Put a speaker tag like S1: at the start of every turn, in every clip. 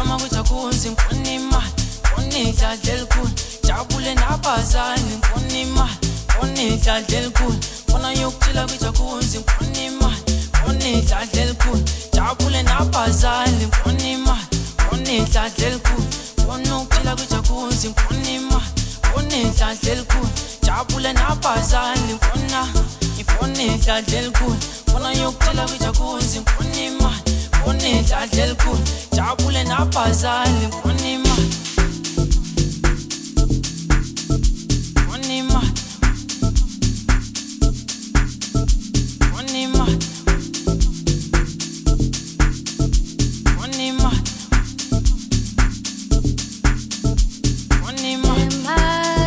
S1: ngikhuluma ukuthi akuzi ngifuna imali ngifuna idladla elikhulu jabule nabazali ngifuna imali ngifuna idladla elikhulu ngifuna yokuthila ukuthi akuzi ngifuna imali ngifuna idladla elikhulu jabule nabazali ngifuna imali ngifuna idladla elikhulu ngifuna ukuthila ukuthi akuzi ngifuna imali ngifuna idladla elikhulu jabule nabazali ngifuna idladla elikhulu ngifuna yokuthila ukuthi akuzi ngifuna imali ngifuna idladla elikhulu jabule nabazali ngifuna imali ngifuna imali ngifuna imali ngifuna imali ngifuna imali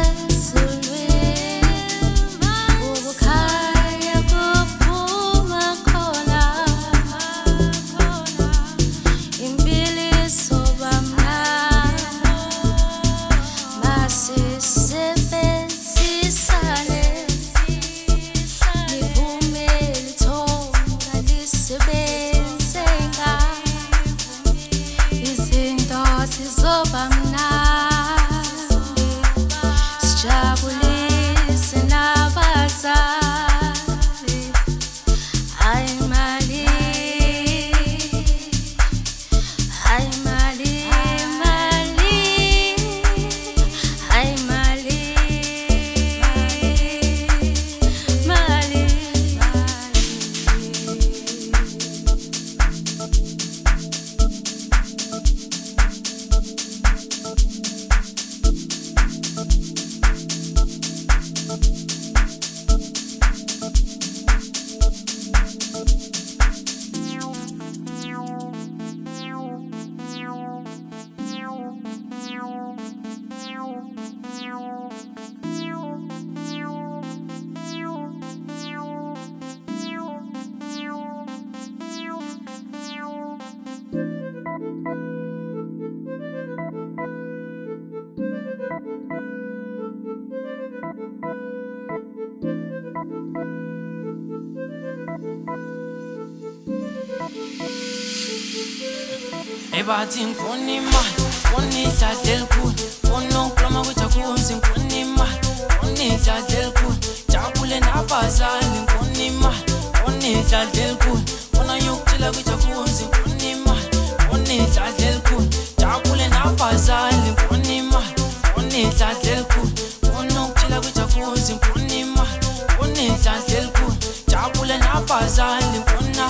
S1: bathi ngifuna imali ngifuna idladla elikhulu ngifuna ukukhuluma ukuthi akuzi ngifuna imali ngifuna idladla elikhulu jabule nabazali ngifuna imali ngifuna idladla elikhulu ngifuna yokuthila ukuthi akuzi ngifuna imali ngifuna idladla elikhulu jabule nabazali ngifuna imali ngifuna idladla elikhulu ngifuna ukuthila ukuthi akuzi ngifuna imali ngifuna idladla elikhulu jabule nabazali ngifuna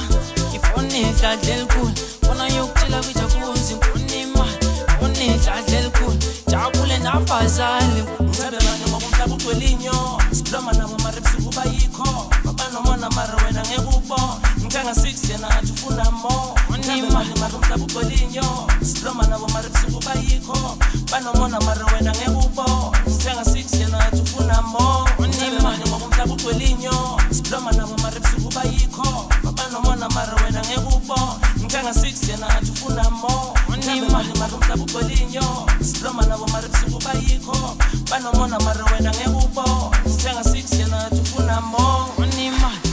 S1: idladla elikhulu ngifuna yokuthila ukuthi akuzi ngifuna imali ngifuna idladla elikhulu jabule nabazali
S2: ngicabelane ngokumhlaba ugcwelinyo sibloma nabo marepsi kuba yikho babanomona mara wena ngeke ubo ngithenga 6 yena athi ufuna mo ngicabelane ngokumhlaba ugcwelinyo sibloma nabo marepsi kuba yikho banomona mara wena ngeke ubo ngithenga 6 yena athi ufuna mo ngicabelane ngokumhlaba ugcwelinyo sibloma nabo marepsi kuba yikho babanomona mara wena ngeke ubo ngithenga 6 yena athi ufuna mo ngicabelane ngokumhlaba ugcwelinyo sibloma nabo marepsi kuba yikho banomona mara wena ngeke ubo ngithenga 6 yena athi ufuna mo
S1: ngifuna imali